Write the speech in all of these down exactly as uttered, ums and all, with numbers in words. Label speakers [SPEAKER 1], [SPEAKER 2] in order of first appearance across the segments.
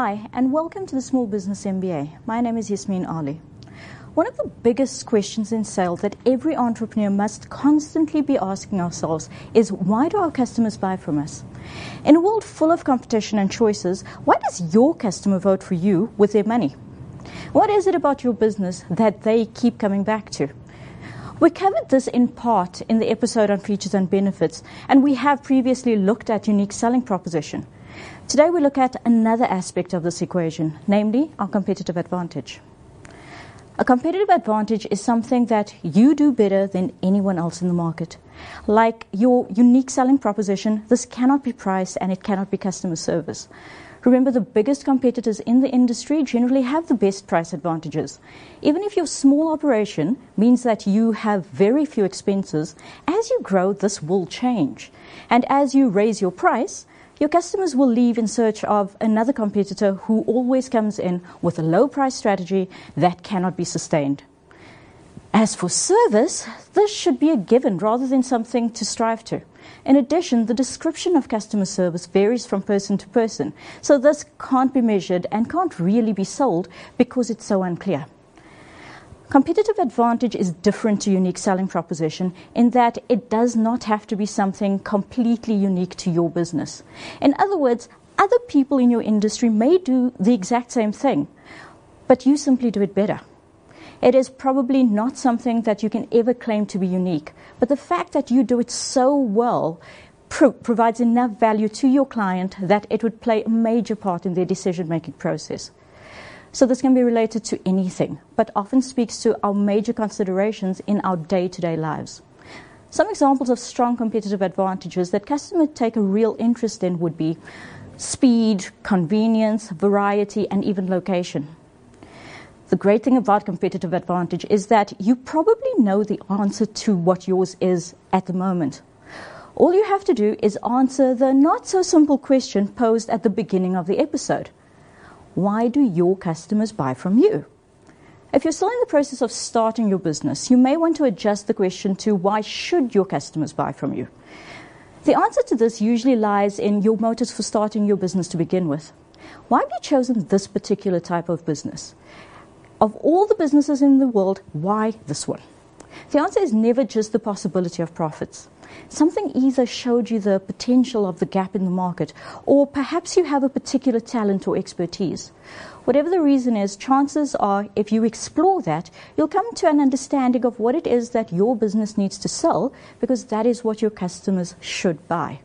[SPEAKER 1] Hi, and welcome to the Small Business M B A. My name is Yasmin Ali. One of the biggest questions in sales that every entrepreneur must constantly be asking ourselves is, why do our customers buy from us? In a world full of competition and choices, why does your customer vote for you with their money? What is it about your business that they keep coming back to? We covered this in part in the episode on features and benefits, and we have previously looked at unique selling proposition. Today we look at another aspect of this equation, namely our competitive advantage. A competitive advantage is something that you do better than anyone else in the market. Like your unique selling proposition, this cannot be price and it cannot be customer service. Remember, the biggest competitors in the industry generally have the best price advantages. Even if your small operation means that you have very few expenses, as you grow, this will change. And as you raise your price, your customers will leave in search of another competitor who always comes in with a low price strategy that cannot be sustained. As for service, this should be a given rather than something to strive to. In addition, the description of customer service varies from person to person, so this can't be measured and can't really be sold because it's so unclear. Competitive advantage is different to unique selling proposition in that it does not have to be something completely unique to your business. In other words, other people in your industry may do the exact same thing, but you simply do it better. It is probably not something that you can ever claim to be unique, but the fact that you do it so well pro- provides enough value to your client that it would play a major part in their decision-making process. So this can be related to anything, but often speaks to our major considerations in our day-to-day lives. Some examples of strong competitive advantages that customers take a real interest in would be speed, convenience, variety, and even location. The great thing about competitive advantage is that you probably know the answer to what yours is at the moment. All you have to do is answer the not-so-simple question posed at the beginning of the episode. Why do your customers buy from you? If you're still in the process of starting your business, you may want to adjust the question to why should your customers buy from you? The answer to this usually lies in your motives for starting your business to begin with. Why have you chosen this particular type of business? Of all the businesses in the world, why this one? The answer is never just the possibility of profits. Something either showed you the potential of the gap in the market, or perhaps you have a particular talent or expertise. Whatever the reason is, chances are, if you explore that, you'll come to an understanding of what it is that your business needs to sell, because that is what your customers should buy.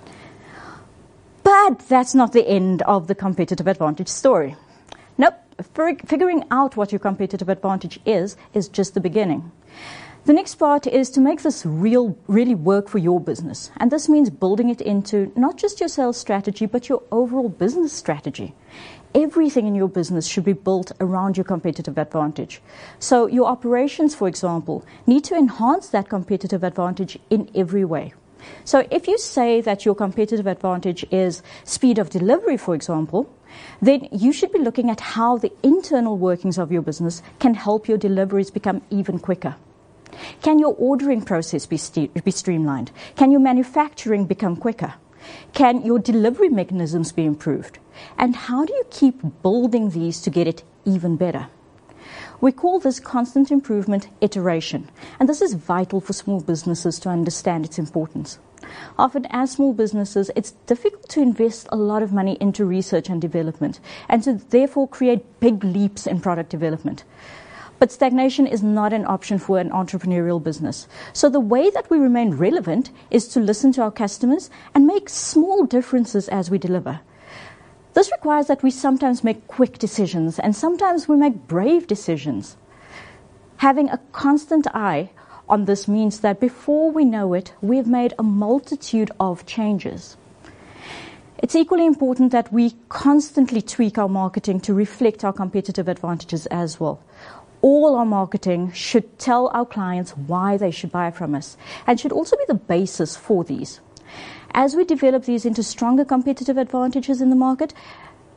[SPEAKER 1] But that's not the end of the competitive advantage story. Nope. Figuring out what your competitive advantage is, is just the beginning. The next part is to make this real, really work for your business. And this means building it into not just your sales strategy, but your overall business strategy. Everything in your business should be built around your competitive advantage. So your operations, for example, need to enhance that competitive advantage in every way. So if you say that your competitive advantage is speed of delivery, for example, then you should be looking at how the internal workings of your business can help your deliveries become even quicker. Can your ordering process be, st- be streamlined? Can your manufacturing become quicker? Can your delivery mechanisms be improved? And how do you keep building these to get it even better? We call this constant improvement iteration, and this is vital for small businesses to understand its importance. Often, as small businesses, it's difficult to invest a lot of money into research and development, and to therefore create big leaps in product development. But stagnation is not an option for an entrepreneurial business. So the way that we remain relevant is to listen to our customers and make small differences as we deliver. This requires that we sometimes make quick decisions, and sometimes we make brave decisions. Having a constant eye on this means that before we know it, we have made a multitude of changes. It's equally important that we constantly tweak our marketing to reflect our competitive advantages as well. All our marketing should tell our clients why they should buy from us, and should also be the basis for these. As we develop these into stronger competitive advantages in the market,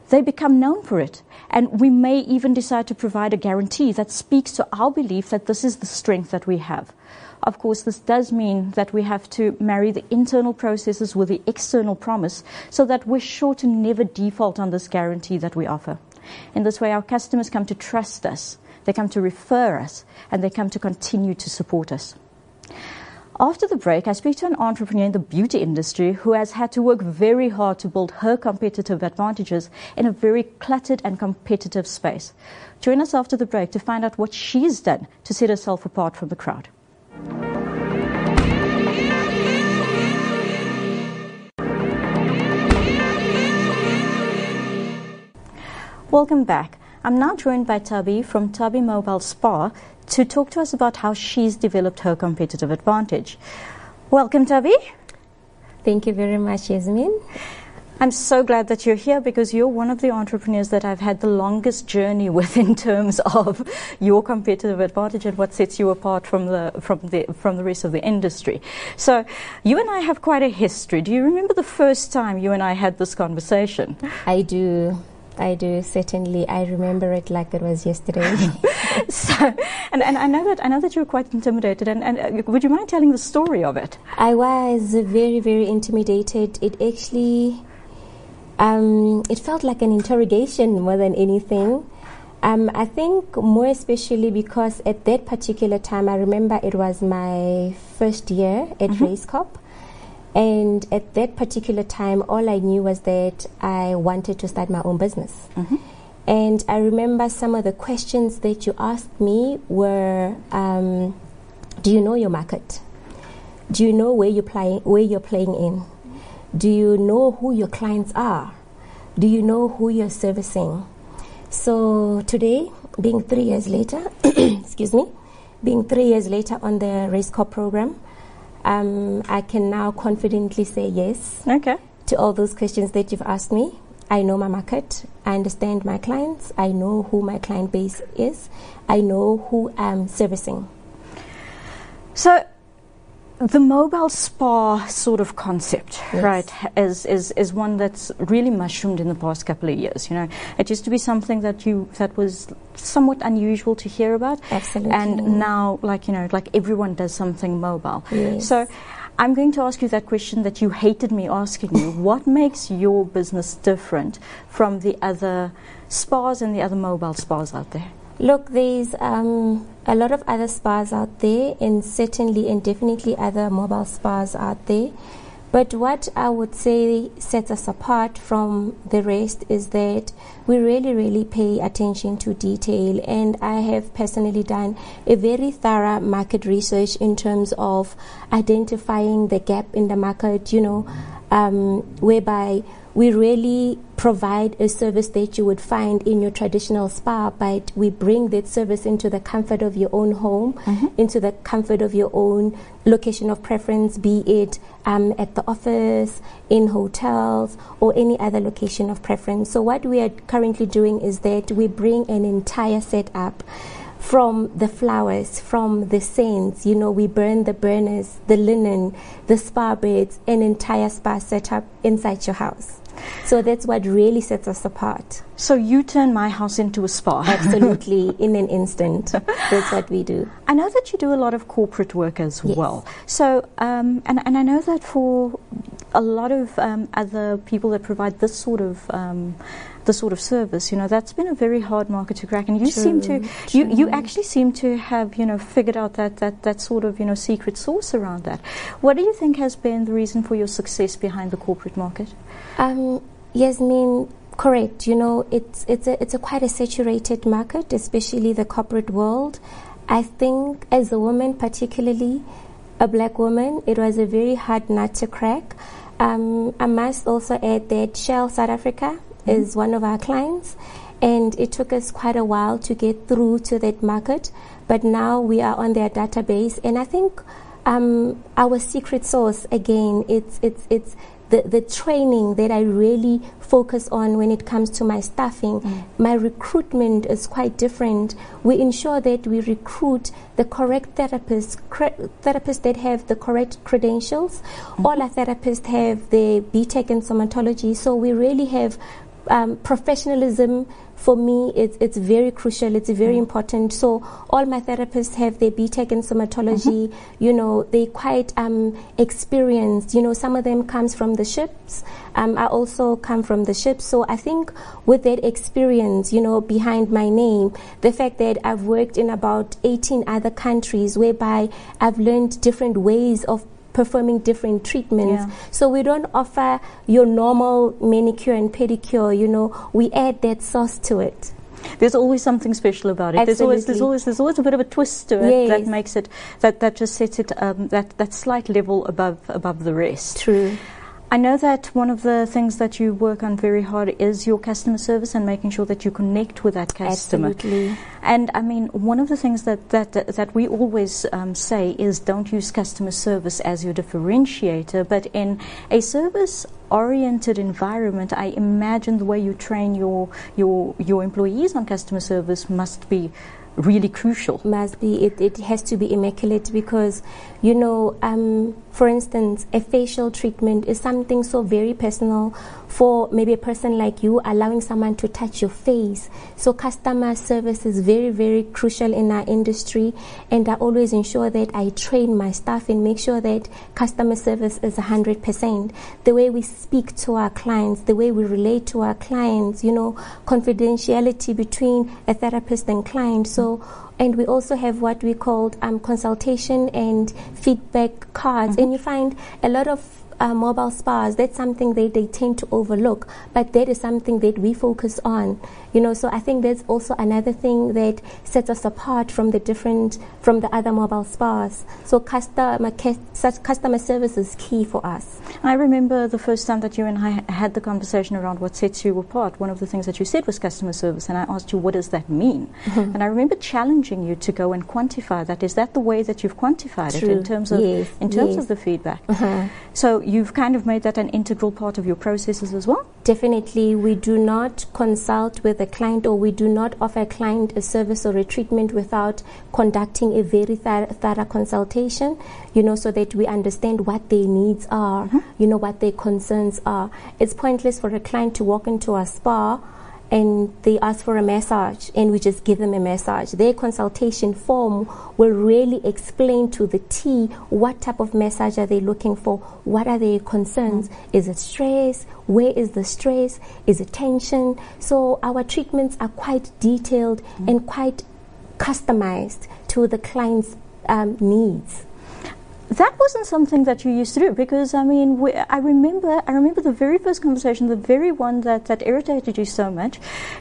[SPEAKER 1] they become known for it. And we may even decide to provide a guarantee that speaks to our belief that this is the strength that we have. Of course, this does mean that we have to marry the internal processes with the external promise so that we're sure to never default on this guarantee that we offer. In this way, our customers come to trust us, they come to refer us, and they come to continue to support us. After the break, I speak to an entrepreneur in the beauty industry who has had to work very hard to build her competitive advantages in a very cluttered and competitive space. Join us after the break to find out what she's done to set herself apart from the crowd. Welcome back. I'm now joined by Tabby from Tabby Mobile Spa to talk to us about how she's developed her competitive advantage. Welcome, Tabby.
[SPEAKER 2] Thank you very much, Yasmin.
[SPEAKER 1] I'm so glad that you're here because you're one of the entrepreneurs that I've had the longest journey with in terms of your competitive advantage and what sets you apart from the from the from the rest of the industry. So you and I have quite a history. Do you remember the first time you and I had this conversation?
[SPEAKER 2] I do. I do, certainly. I remember it like it was yesterday.
[SPEAKER 1] so, and, and I know that I know that you were quite intimidated. And, and uh, would you mind telling the story of it?
[SPEAKER 2] I was very, very intimidated. It actually, um, it felt like an interrogation more than anything. Um, I think more especially because at that particular time, I remember it was my first year at mm-hmm. RaceCop. And at that particular time, all I knew was that I wanted to start my own business. Mm-hmm. And I remember some of the questions that you asked me were, um, do you know your market? Do you know where you're playing, where you're playing in? Do you know who your clients are? Do you know who you're servicing? So today, being three years later, excuse me, being three years later on the RaceCop program, Um, I can now confidently say yes
[SPEAKER 1] okay.
[SPEAKER 2] to all those questions that you've asked me. I know my market. I understand my clients. I know who my client base is. I know who I'm servicing.
[SPEAKER 1] So the mobile spa sort of concept, yes. right, is, is is one that's really mushroomed in the past couple of years. You know, it used to be something that you that was somewhat unusual to hear about.
[SPEAKER 2] Absolutely.
[SPEAKER 1] And now, like you know, like everyone does something mobile.
[SPEAKER 2] Yes.
[SPEAKER 1] So, I'm going to ask you that question that you hated me asking you. What makes your business different from the other spas and the other mobile spas out there?
[SPEAKER 2] Look, there's um, a lot of other spas out there, and certainly and definitely other mobile spas out there. But what I would say sets us apart from the rest is that we really, really pay attention to detail. And I have personally done a very thorough market research in terms of identifying the gap in the market, you know, um, whereby we really provide a service that you would find in your traditional spa, but we bring that service into the comfort of your own home, mm-hmm. into the comfort of your own location of preference, be it um, at the office, in hotels, or any other location of preference. So what we are currently doing is that we bring an entire setup from the flowers, from the scents, you know, we burn the burners, the linen, the spa beds, an entire spa setup inside your house. So that's what really sets us apart.
[SPEAKER 1] So you turn my house into a spa.
[SPEAKER 2] Absolutely, in an instant. That's what we do.
[SPEAKER 1] I know that you do a lot of corporate work as
[SPEAKER 2] yes.
[SPEAKER 1] well. So, um, and, and I know that for a lot of um, other people that provide this sort of um, the sort of service, you know, that's been a very hard market to crack. And you
[SPEAKER 2] true,
[SPEAKER 1] seem to,
[SPEAKER 2] true.
[SPEAKER 1] you, you actually seem to have, you know, figured out that, that, that sort of, you know, secret sauce around that. What do you think has been the reason for your success behind the corporate market?
[SPEAKER 2] Um, Yasmin, correct. You know, it's it's a it's a quite a saturated market, especially the corporate world. I think as a woman, particularly a black woman, it was a very hard nut to crack. Um, I must also add that Shell South Africa mm-hmm. is one of our clients, and it took us quite a while to get through to that market. But now we are on their database, and I think um, our secret sauce again, it's it's it's. The, the training that I really focus on when it comes to my staffing. Mm. My recruitment is quite different. We ensure that we recruit the correct therapists, cre- therapists that have the correct credentials. Mm. All our therapists have the B Tech in somatology, so we really have Um, professionalism for me, it's, it's very crucial. It's very mm. important. So all my therapists have their B Tech in somatology. Mm-hmm. You know, they're quite um, experienced. You know, some of them comes from the ships. Um, I also come from the ships. So I think with that experience, you know, behind my name, the fact that I've worked in about eighteen other countries whereby I've learned different ways of performing different treatments. Yeah. So we don't offer your normal manicure and pedicure, you know, we add that sauce to it.
[SPEAKER 1] There's always something special about it. There's always, there's always, there's always a bit of a twist to it
[SPEAKER 2] yes.
[SPEAKER 1] that makes it, that, that just sets it, um, that, that slight level above, above the rest.
[SPEAKER 2] True.
[SPEAKER 1] I know that one of the things that you work on very hard is your customer service and making sure that you connect with that customer.
[SPEAKER 2] Absolutely.
[SPEAKER 1] And I mean, one of the things that that that we always um, say is don't use customer service as your differentiator, but in a service-oriented environment, I imagine the way you train your your your employees on customer service must be really crucial.
[SPEAKER 2] Must be. It, it has to be immaculate because, you know, um, for instance, a facial treatment is something so very personal for maybe a person like you, allowing someone to touch your face. So customer service is very, very crucial in our industry, and I always ensure that I train my staff and make sure that customer service is one hundred percent. The way we speak to our clients, the way we relate to our clients, you know, confidentiality between a therapist and client. So and we also have what we call um, consultation and feedback cards. Mm-hmm. And you find a lot of uh, mobile spas, that's something that they tend to overlook, but that is something that we focus on. You know, so I think that's also another thing that sets us apart from the different, from the other mobile spas. So customer, customer service is key for us.
[SPEAKER 1] I remember the first time that you and I had the conversation around what sets you apart. One of the things that you said was customer service, and I asked you, what does that mean? Mm-hmm. And I remember challenging you to go and quantify that. Is that the way that you've quantified
[SPEAKER 2] True.
[SPEAKER 1] it in terms of
[SPEAKER 2] yes.
[SPEAKER 1] in terms
[SPEAKER 2] yes.
[SPEAKER 1] of the feedback?
[SPEAKER 2] Uh-huh.
[SPEAKER 1] So you've kind of made that an integral part of your processes as well?
[SPEAKER 2] Definitely. We do not consult with a client, or we do not offer a client a service or a treatment without conducting a very thorough, thorough consultation, you know, so that we understand what their needs are, mm-hmm. you know, what their concerns are. It's pointless for a client to walk into a spa and they ask for a massage and we just give them a massage. Their consultation form will really explain to the T what type of massage are they looking for, what are their concerns, mm-hmm. is it stress, where is the stress, is it tension. So our treatments are quite detailed mm-hmm. and quite customized to the client's um, needs.
[SPEAKER 1] That wasn't something that you used to do, because I mean, we, I remember, I remember the very first conversation, the very one that, that irritated you so much.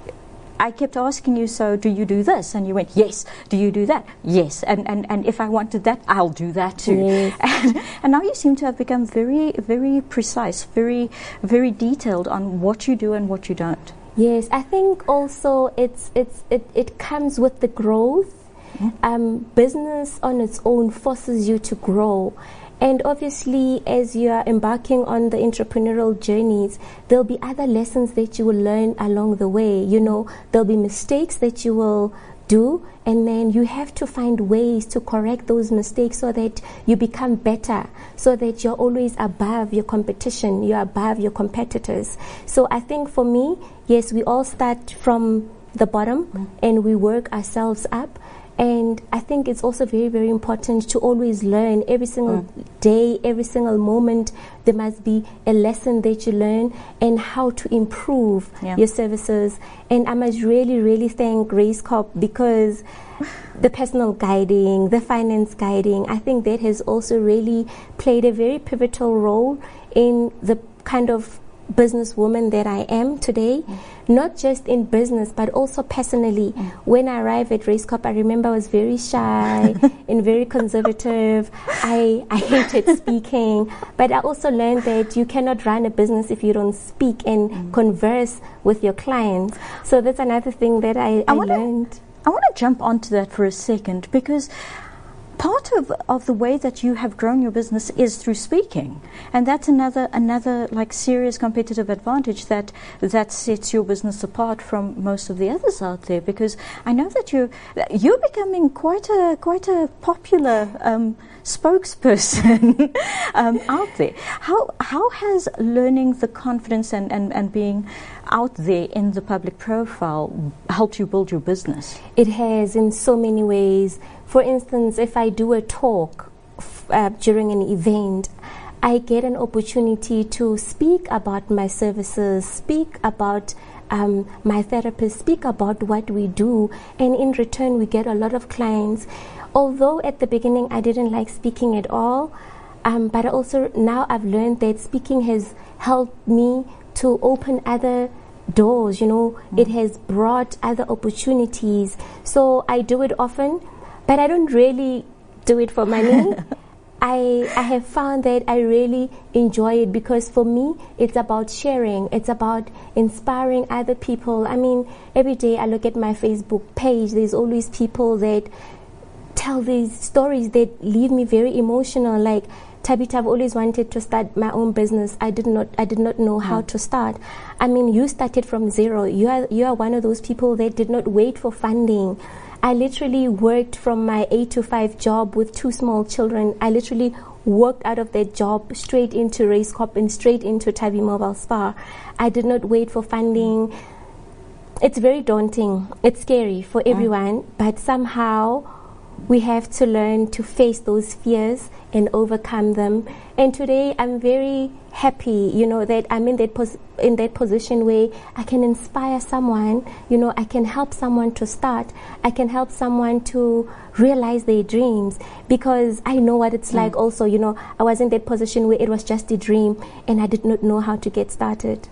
[SPEAKER 1] I kept asking you, so do you do this? And you went, yes. Do you do that? Yes. And and, and if I wanted that, I'll do that too.
[SPEAKER 2] Yes.
[SPEAKER 1] And, and now you seem to have become very, very precise, very, very detailed on what you do and what you don't.
[SPEAKER 2] Yes, I think also it's it's it, it comes with the growth. Um, business on its own forces you to grow, and obviously as you are embarking on the entrepreneurial journeys, there'll be other lessons that you will learn along the way. You know, there'll be mistakes that you will do, and then you have to find ways to correct those mistakes so that you become better, so that you're always above your competition, you're above your competitors. So I think for me, yes, we all start from the bottom mm. and we work ourselves up. And I think it's also very, very important to always learn every single mm. day, every single moment. There must be a lesson that you learn and how to improve yeah. your services. And I must really, really thank RaceCorp, because the personal guiding, the finance guiding, I think that has also really played a very pivotal role in the kind of businesswoman that I am today, mm. not just in business but also personally. Mm. When I arrived at RaceCorp, I remember I was very shy and very conservative. I, I hated speaking, but I also learned that you cannot run a business if you don't speak and mm. converse with your clients. So that's another thing that I, I, I wanna, learned.
[SPEAKER 1] I want to jump onto that for a second, because part of, of the way that you have grown your business is through speaking, and that's another another like serious competitive advantage that that sets your business apart from most of the others out there. Because I know that you you're becoming quite a quite a popular um, spokesperson um, out there. How how has learning the confidence and, and, and being out there in the public profile helped you build your business?
[SPEAKER 2] It has in so many ways. For instance, if I do a talk uh, during an event, I get an opportunity to speak about my services, speak about um, my therapist, speak about what we do, and in return we get a lot of clients. Although at the beginning I didn't like speaking at all, um, but also now I've learned that speaking has helped me to open other doors, you know, mm. It has brought other opportunities. So I do it often, but I don't really do it for money. I I have found that I really enjoy it because for me it's about sharing, it's about inspiring other people. I mean, every day I look at my Facebook page, there's always people that tell these stories that leave me very emotional. Like, Tabitha, I've always wanted to start my own business. I did not I did not know how to start. I mean, you started from zero. You are you are one of those people that did not wait for funding. I literally worked from my eight to five job with two small children. I literally worked out of that job straight into Racecorp and straight into Tabi Mobile Spa. I did not wait for funding. It's very daunting. It's scary for everyone, but somehow we have to learn to face those fears and overcome them. And today I'm very happy, you know, that I'm in that pos- in that position where I can inspire someone, you know, I can help someone to start, I can help someone to realize their dreams, because I know what it's mm. like also, you know, I was in that position where it was just a dream and I did not know how to get started.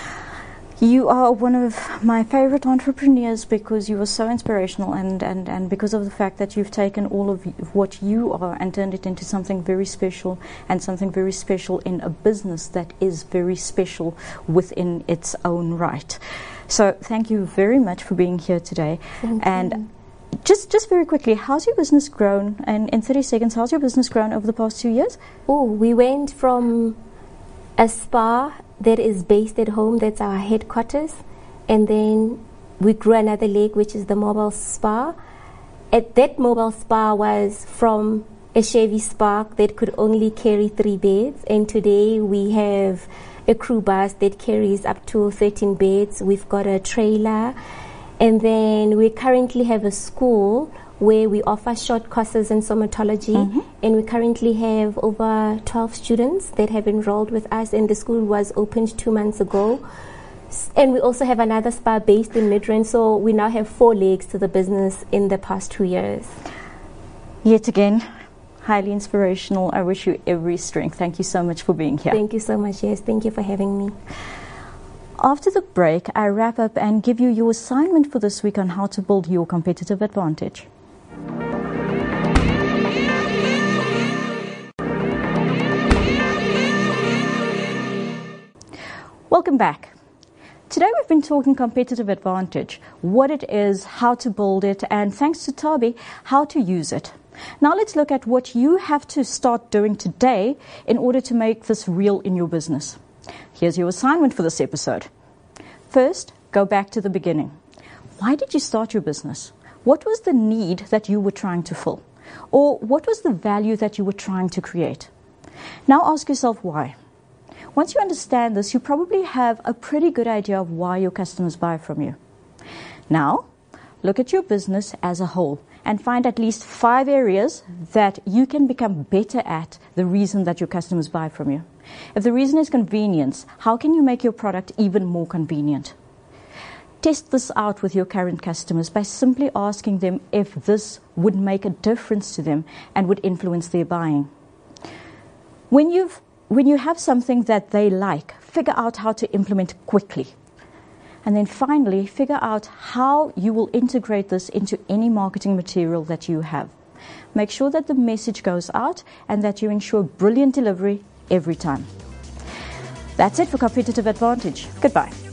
[SPEAKER 1] You are one of my favorite entrepreneurs because you are so inspirational, and, and, and because of the fact that you've taken all of what you are and turned it into something very special, and something very special in a business that is very special within its own right. So thank you very much for being here today.
[SPEAKER 2] Thank
[SPEAKER 1] and
[SPEAKER 2] you.
[SPEAKER 1] Just just very quickly, how's your business grown? And in thirty seconds, how's your business grown over the past two years?
[SPEAKER 2] Oh, we went from a spa that is based at home, that's our headquarters, and then we grew another leg, which is the mobile spa. At that mobile spa was from a Chevy Spark that could only carry three beds, and today we have a crew bus that carries up to thirteen beds. We've got a trailer, and then we currently have a school where we offer short courses in somatology, mm-hmm. and we currently have over twelve students that have enrolled with us, and the school was opened two months ago. S- and we also have another spa based in Midrand, so we now have four legs to the business in the past two years.
[SPEAKER 1] Yet again, highly inspirational. I wish you every strength. Thank you so much for being here.
[SPEAKER 2] Thank you so much. Yes, thank you for having me.
[SPEAKER 1] After the break, I wrap up and give you your assignment for this week on how to build your competitive advantage. Welcome back. Today we've been talking competitive advantage, what it is, how to build it, and thanks to Tabi, how to use it. Now let's look at what you have to start doing today in order to make this real in your business. Here's your assignment for this episode. First, go back to the beginning. Why did you start your business? What was the need that you were trying to fill? Or what was the value that you were trying to create? Now ask yourself why. Once you understand this, you probably have a pretty good idea of why your customers buy from you. Now, look at your business as a whole and find at least five areas that you can become better at the reason that your customers buy from you. If the reason is convenience, how can you make your product even more convenient? Test this out with your current customers by simply asking them if this would make a difference to them and would influence their buying. When you've When you have something that they like, figure out how to implement quickly. And then finally, figure out how you will integrate this into any marketing material that you have. Make sure that the message goes out and that you ensure brilliant delivery every time. That's it for Competitive Advantage. Goodbye.